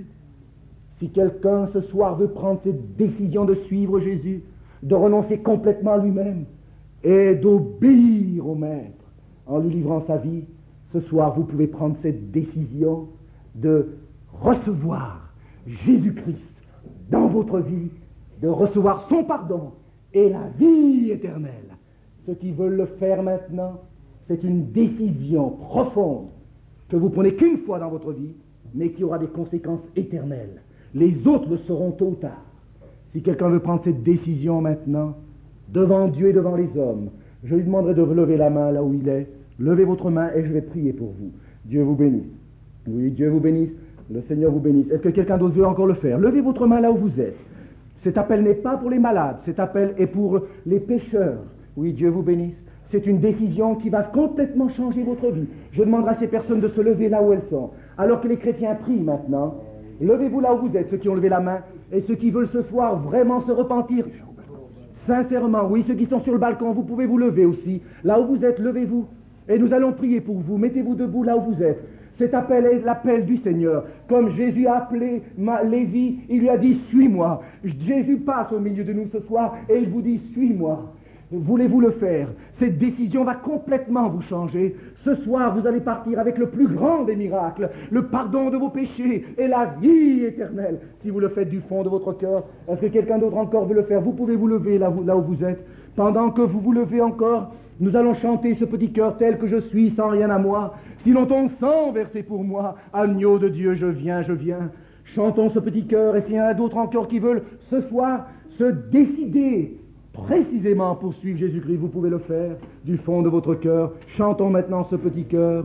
Si quelqu'un ce soir veut prendre cette décision de suivre Jésus, de renoncer complètement à lui-même et d'obéir au Maître en lui livrant sa vie, ce soir vous pouvez prendre cette décision de recevoir Jésus-Christ dans votre vie, de recevoir son pardon et la vie éternelle. Ceux qui veulent le faire maintenant, c'est une décision profonde que vous prenez qu'une fois dans votre vie, mais qui aura des conséquences éternelles. Les autres le seront tôt ou tard. Si quelqu'un veut prendre cette décision maintenant, devant Dieu et devant les hommes, je lui demanderai de lever la main là où il est. Levez votre main et je vais prier pour vous. Dieu vous bénisse. Oui, Dieu vous bénisse. Le Seigneur vous bénisse. Est-ce que quelqu'un d'autre veut encore le faire? Levez votre main là où vous êtes. Cet appel n'est pas pour les malades. Cet appel est pour les pécheurs. Oui, Dieu vous bénisse. C'est une décision qui va complètement changer votre vie. Je demanderai à ces personnes de se lever là où elles sont. Alors que les chrétiens prient maintenant, levez-vous là où vous êtes, ceux qui ont levé la main, et ceux qui veulent ce soir vraiment se repentir. Sincèrement, oui, ceux qui sont sur le balcon, vous pouvez vous lever aussi. Là où vous êtes, levez-vous. Et nous allons prier pour vous. Mettez-vous debout là où vous êtes. Cet appel est l'appel du Seigneur. Comme Jésus a appelé Lévi, il lui a dit « Suis-moi ». Jésus passe au milieu de nous ce soir et il vous dit « Suis-moi ». Voulez-vous le faire? Cette décision va complètement vous changer. Ce soir, vous allez partir avec le plus grand des miracles, le pardon de vos péchés et la vie éternelle. Si vous le faites du fond de votre cœur, est-ce que quelqu'un d'autre encore veut le faire? Vous pouvez vous lever là où vous êtes. Pendant que vous vous levez encore, nous allons chanter ce petit cœur tel que je suis, sans rien à moi. Sinon ton sang versé pour moi, agneau de Dieu, je viens, je viens. Chantons ce petit cœur, et s'il y en a d'autres encore qui veulent ce soir se décider précisément pour suivre Jésus-Christ, vous pouvez le faire du fond de votre cœur. Chantons maintenant ce petit cœur.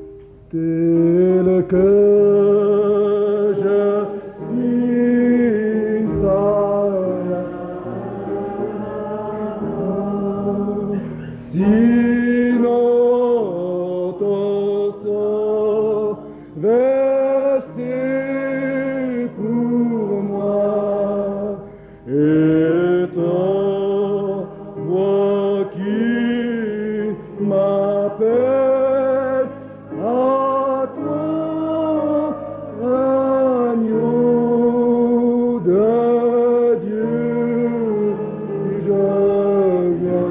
Tel que je suis sinon ton sang versé pour moi et moi qui m'appelle à toi, agneau de Dieu, je viens.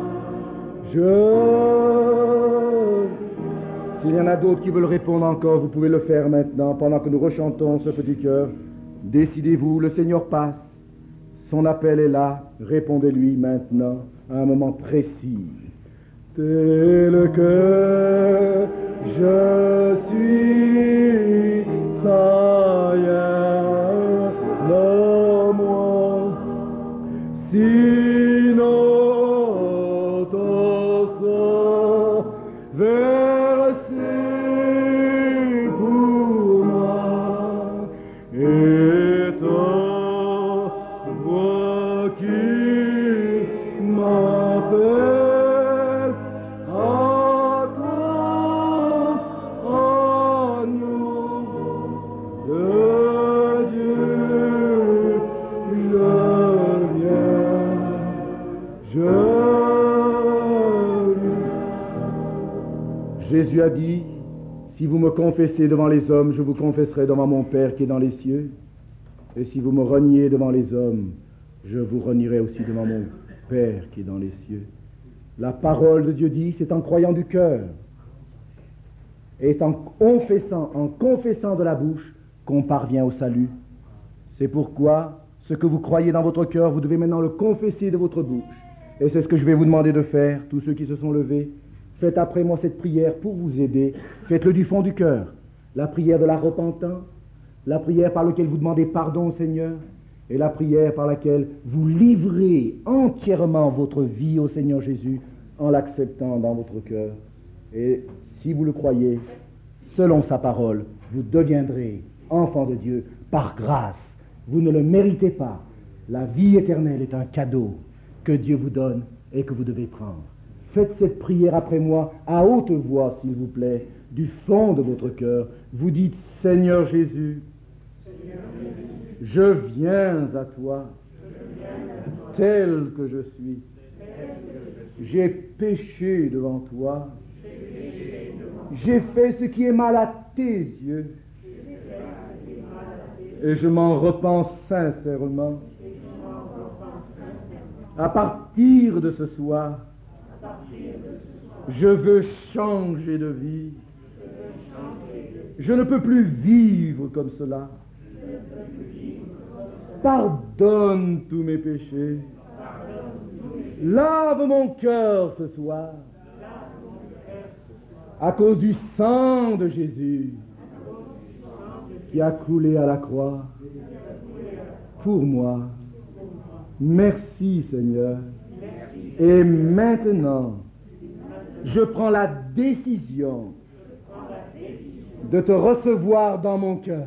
S'il y en a d'autres qui veulent répondre encore, vous pouvez le faire maintenant, pendant que nous rechantons ce petit cœur. Décidez-vous, le Seigneur passe. Son appel est là, répondez-lui maintenant, à un moment précis. Tel que je suis, sans rien de moi, sinon ton sang versé pour moi, et ton voix qui m'appelle à toi, agneau de Dieu, je viens. Jésus a dit, si vous me confessez devant les hommes, je vous confesserai devant mon Père qui est dans les cieux. Et si vous me reniez devant les hommes, je vous renierai aussi devant mon Père qui est dans les cieux. La parole de Dieu dit, c'est en croyant du cœur et en confessant de la bouche qu'on parvient au salut. C'est pourquoi ce que vous croyez dans votre cœur, vous devez maintenant le confesser de votre bouche. Et c'est ce que je vais vous demander de faire, tous ceux qui se sont levés. Faites après moi cette prière pour vous aider. Faites-le du fond du cœur. La prière de la repentance, la prière par laquelle vous demandez pardon au Seigneur, et la prière par laquelle vous livrez entièrement votre vie au Seigneur Jésus en l'acceptant dans votre cœur. Et si vous le croyez, selon sa parole, vous deviendrez enfant de Dieu par grâce. Vous ne le méritez pas. La vie éternelle est un cadeau que Dieu vous donne et que vous devez prendre. Faites cette prière après moi à haute voix, s'il vous plaît, du fond de votre cœur. Vous dites, Seigneur Jésus, je viens à toi, tel que je suis. J'ai péché devant toi. J'ai fait ce qui est mal à tes yeux. Et je m'en repens sincèrement. À partir de ce soir, je veux changer de vie. Je ne peux plus vivre comme cela. Pardonne tous mes péchés. Lave mon cœur ce soir. À cause du sang de Jésus qui a coulé à la croix pour moi. Merci Seigneur. Et maintenant, je prends la décision de te recevoir dans mon cœur.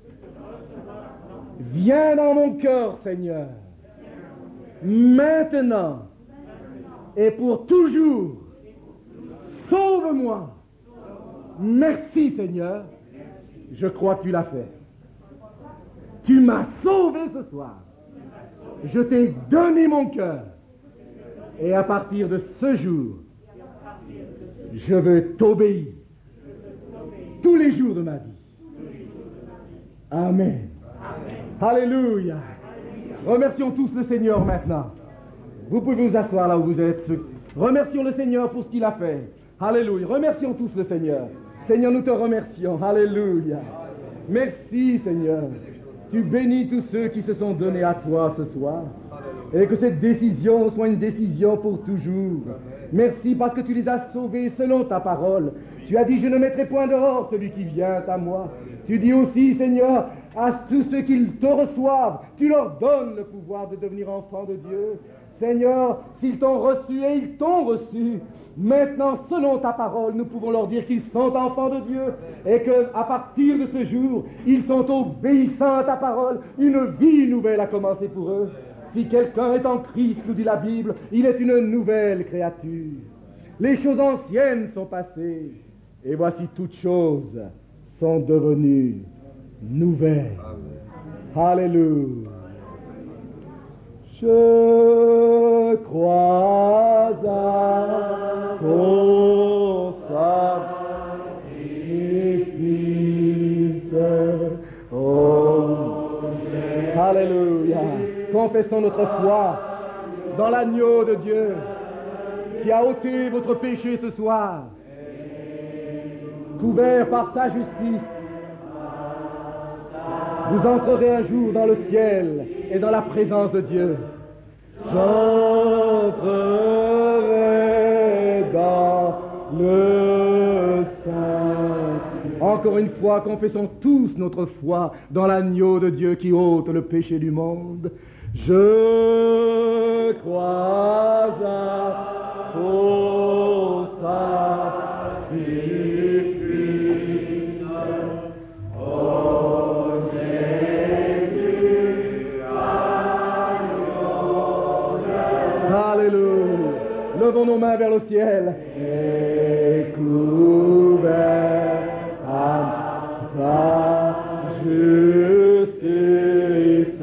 Viens dans mon cœur, Seigneur. Maintenant et pour toujours. Sauve-moi. Merci, Seigneur. Je crois que tu l'as fait. Tu m'as sauvé ce soir. Je t'ai donné mon cœur. Et à partir de ce jour, je veux t'obéir tous les jours de ma vie. Amen. Alléluia. Remercions tous le Seigneur maintenant. Vous pouvez vous asseoir là où vous êtes. Remercions le Seigneur pour ce qu'il a fait. Alléluia. Remercions tous le Seigneur. Seigneur, nous te remercions. Alléluia. Merci, Seigneur. Tu bénis tous ceux qui se sont donnés à toi ce soir. Et que cette décision soit une décision pour toujours. Merci parce que tu les as sauvés selon ta parole. Tu as dit, je ne mettrai point dehors celui qui vient à moi. Tu dis aussi, Seigneur, à tous ceux qui te reçoivent, tu leur donnes le pouvoir de devenir enfants de Dieu. Seigneur, s'ils t'ont reçu et ils t'ont reçu, maintenant, selon ta parole, nous pouvons leur dire qu'ils sont enfants de Dieu et qu'à partir de ce jour, ils sont obéissants à ta parole. Une vie nouvelle a commencé pour eux. Si quelqu'un est en Christ, nous dit la Bible, il est une nouvelle créature. Les choses anciennes sont passées et voici toutes choses sont devenues nouvelles. Alléluia. Je crois à ton sacrifice. Oh, alléluia. Confessons notre foi dans l'agneau de Dieu qui a ôté votre péché ce soir, couvert par sa justice. Vous entrerez un jour dans le ciel et dans la présence de Dieu. J'entrerai dans le sein. Encore une fois, confessons tous notre foi dans l'agneau de Dieu qui ôte le péché du monde. Je crois à ton sacrifice. Alléluia. Levons nos mains vers le ciel. Et couvert à ta justice,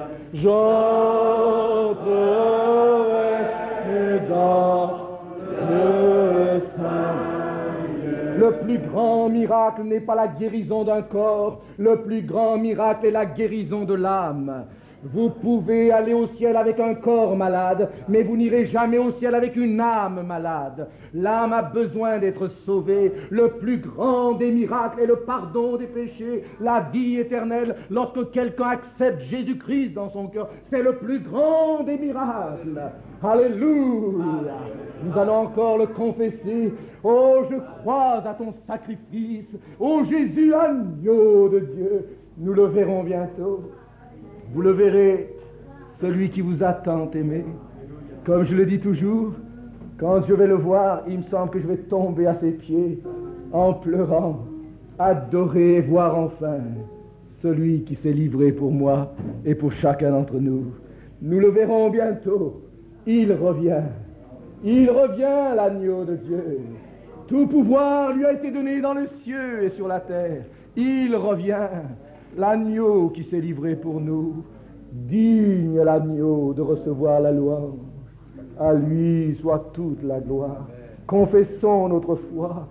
j'entrerai dans le sein. Le plus grand miracle n'est pas la guérison d'un corps, le plus grand miracle est la guérison de l'âme. Vous pouvez aller au ciel avec un corps malade, mais vous n'irez jamais au ciel avec une âme malade. L'âme a besoin d'être sauvée. Le plus grand des miracles est le pardon des péchés, la vie éternelle. Lorsque quelqu'un accepte Jésus-Christ dans son cœur, c'est le plus grand des miracles. Alléluia! Nous allons encore le confesser. Oh, je crois à ton sacrifice. Oh Jésus, agneau de Dieu. Nous le verrons bientôt. Vous le verrez, celui qui vous a tant aimé. Comme je le dis toujours, quand je vais le voir, il me semble que je vais tomber à ses pieds en pleurant, adorer et voir enfin celui qui s'est livré pour moi et pour chacun d'entre nous. Nous le verrons bientôt. Il revient, l'agneau de Dieu. Tout pouvoir lui a été donné dans le ciel et sur la terre. Il revient, l'agneau qui s'est livré pour nous. Digne l'agneau de recevoir la louange. À lui soit toute la gloire. Confessons notre foi.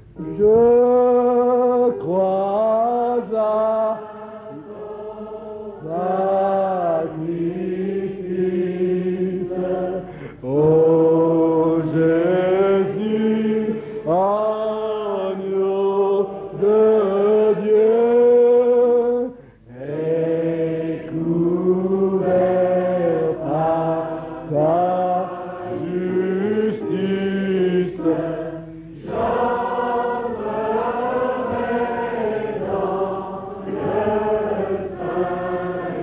Je crois à sacrifice. Ô Jésus, agneau de Dieu, est couvert par ta justice.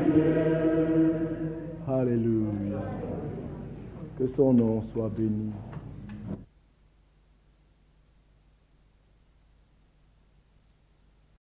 Alléluia. Que son nom soit béni.